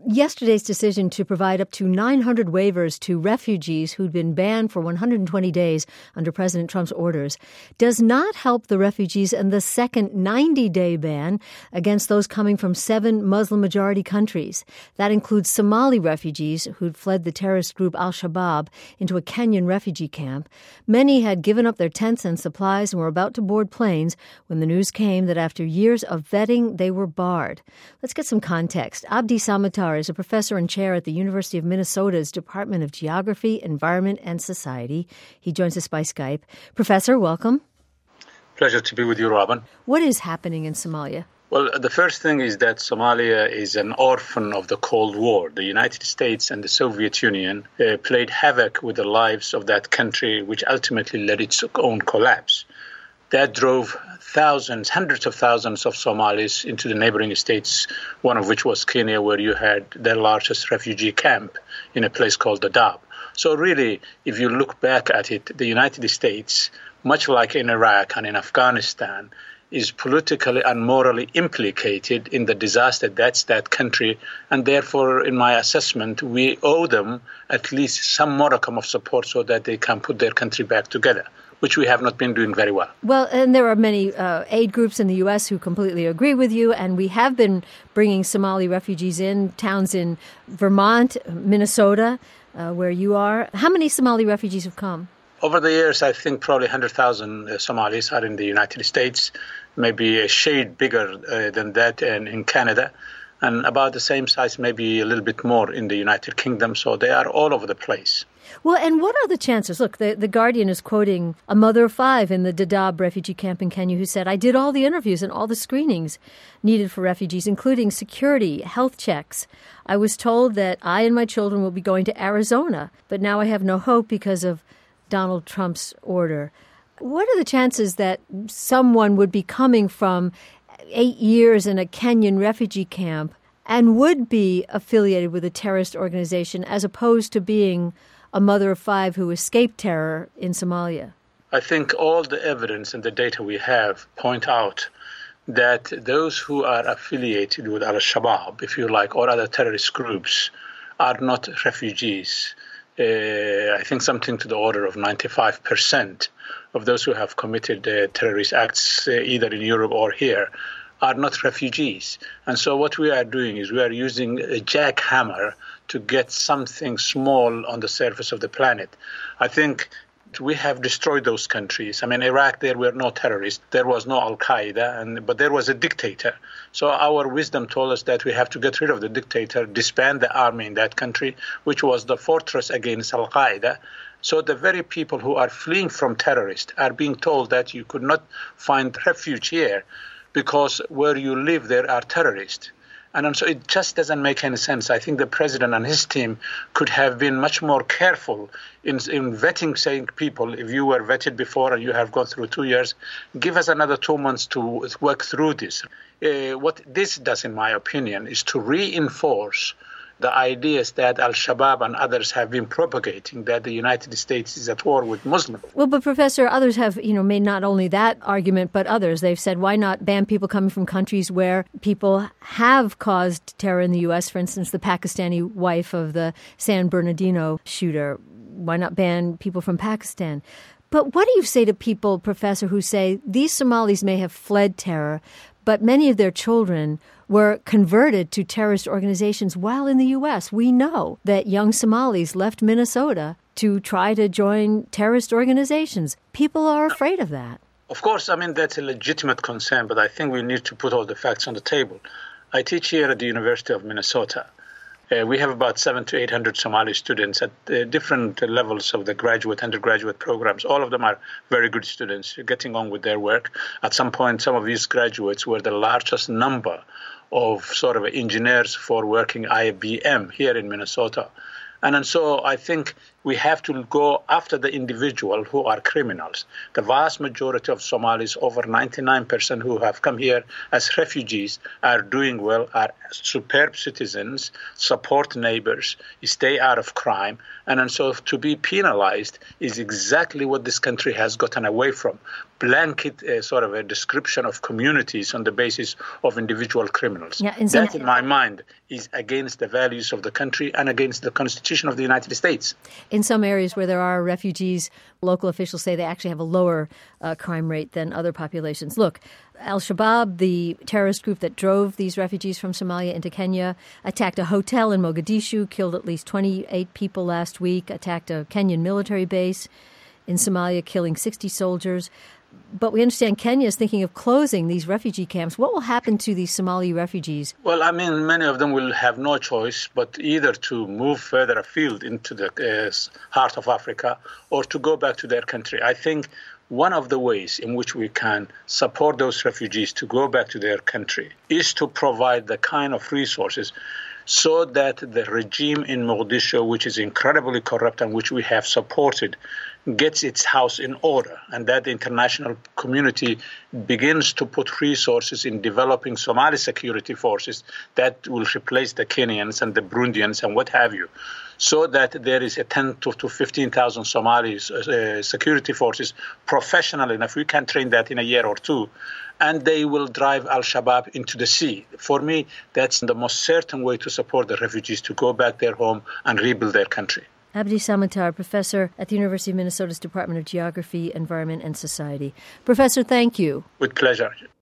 Yesterday's decision to provide up to 900 waivers to refugees who'd been banned for 120 days under President Trump's orders does not help the refugees in the second 90-day ban against those coming from 7 Muslim-majority countries. That includes Somali refugees who'd fled the terrorist group al-Shabaab into a Kenyan refugee camp. Many had given up their tents and supplies and were about to board planes when the news came that after years of vetting, they were barred. Let's get some context. Abdi Samatar is a professor and chair at the University of Minnesota's Department of Geography, Environment, and Society. He joins us by Skype. Professor, welcome. Pleasure to be with you, Robin. What is happening in Somalia? Well, the first thing is that Somalia is an orphan of the Cold War. The United States and the Soviet Union played havoc with the lives of that country, which ultimately led its own collapse. That drove thousands, hundreds of thousands of Somalis into the neighboring states, one of which was Kenya, where you had their largest refugee camp in a place called Dadaab. So really, if you look back at it, the United States, much like in Iraq and in Afghanistan, is politically and morally implicated in the disaster that's that country. And therefore, in my assessment, we owe them at least some modicum of support so that they can put their country back together, which we have not been doing very well. Well, and there are many aid groups in the U.S. who completely agree with you, and we have been bringing Somali refugees in, towns in Vermont, Minnesota, where you are. How many Somali refugees have come? Over the years, I think probably 100,000 Somalis are in the United States, maybe a shade bigger than that in Canada, and about the same size, maybe a little bit more in the United Kingdom. So they are all over the place. Well, and what are the chances? Look, the Guardian is quoting a mother of 5 in the Dadaab refugee camp in Kenya who said, I did all the interviews and all the screenings needed for refugees, including security, health checks. I was told that I and my children will be going to Arizona, but now I have no hope because of Donald Trump's order. What are the chances that someone would be coming from 8 years in a Kenyan refugee camp and would be affiliated with a terrorist organization as opposed to being a mother of 5 who escaped terror in Somalia? I think all the evidence and the data we have point out that those who are affiliated with al-Shabaab, if you like, or other terrorist groups, are not refugees. I think something to the order of 95% of those who have committed terrorist acts, either in Europe or here, are not refugees. And so what we are doing is we are using a jackhammer to get something small on the surface of the planet. I think we have destroyed those countries. I mean, Iraq, there were no terrorists. There was no Al-Qaeda, but there was a dictator. So our wisdom told us that we have to get rid of the dictator, disband the army in that country, which was the fortress against Al-Qaeda. So the very people who are fleeing from terrorists are being told that you could not find refuge here because where you live, there are terrorists. And so it just doesn't make any sense. I think the president and his team could have been much more careful in vetting, saying people, if you were vetted before and you have gone through 2 years, give us another 2 months to work through this. What this does, in my opinion, is to reinforce the ideas that al-Shabaab and others have been propagating, that the United States is at war with Muslims. Well, but Professor, others have, made not only that argument, but others. They've said, why not ban people coming from countries where people have caused terror in the U.S., for instance, the Pakistani wife of the San Bernardino shooter. Why not ban people from Pakistan? But what do you say to people, Professor, who say these Somalis may have fled terror, but many of their children were converted to terrorist organizations while in the U.S.? We know that young Somalis left Minnesota to try to join terrorist organizations. People are afraid of that. Of course, I mean, that's a legitimate concern, but I think we need to put all the facts on the table. I teach here at the University of Minnesota. We have about 700 to 800 Somali students at different levels of the graduate, undergraduate programs. All of them are very good students, getting on with their work. At some point, some of these graduates were the largest number of sort of engineers for working IBM here in Minnesota. And so I think we have to go after the individual who are criminals. The vast majority of Somalis, over 99% who have come here as refugees, are doing well, are superb citizens, support neighbors, stay out of crime. And so to be penalized is exactly what this country has gotten away from. Blanket sort of a description of communities on the basis of individual criminals. Yeah, that, in my mind, is against the values of the country and against the Constitution of the United States. In some areas where there are refugees, local officials say they actually have a lower crime rate than other populations. Look, Al-Shabaab, the terrorist group that drove these refugees from Somalia into Kenya, attacked a hotel in Mogadishu, killed at least 28 people last week, attacked a Kenyan military base in Somalia, killing 60 soldiers. But we understand Kenya is thinking of closing these refugee camps. What will happen to these Somali refugees? Well, I mean, many of them will have no choice but either to move further afield into the heart of Africa or to go back to their country. I think one of the ways in which we can support those refugees to go back to their country is to provide the kind of resources so that the regime in Mogadishu, which is incredibly corrupt and which we have supported, gets its house in order, and that the international community begins to put resources in developing Somali security forces that will replace the Kenyans and the Burundians and what have you, so that there is a 10,000 to 15,000 Somali security forces professional enough. We can train that in a year or two, and they will drive Al-Shabaab into the sea. For me, that's the most certain way to support the refugees to go back their home and rebuild their country. Abdi Samatar, professor at the University of Minnesota's Department of Geography, Environment, and Society. Professor, thank you. With pleasure.